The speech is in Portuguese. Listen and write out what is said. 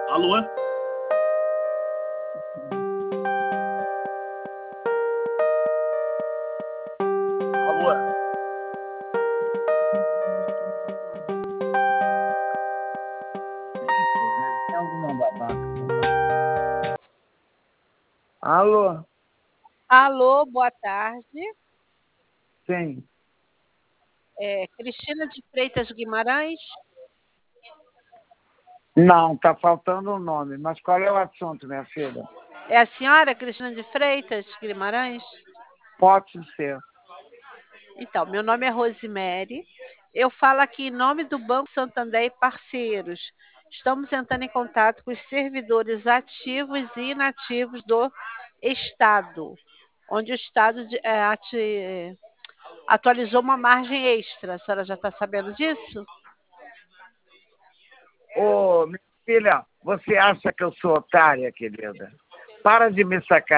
Alô? Alô? Tem alguma babaca? Alô? Alô, boa tarde. Sim. Cristina de Freitas Guimarães. Não, está faltando o nome. Mas qual é o assunto, minha filha? É a senhora Cristina de Freitas Guimarães? Pode ser. Então, meu nome é Rosemary. Eu falo aqui em nome do Banco Santander e parceiros. Estamos entrando em contato com os servidores ativos e inativos do Estado, onde o Estado atualizou uma margem extra. A senhora já está sabendo disso? Ô, minha filha, você acha que eu sou otária, querida? Para de me sacar.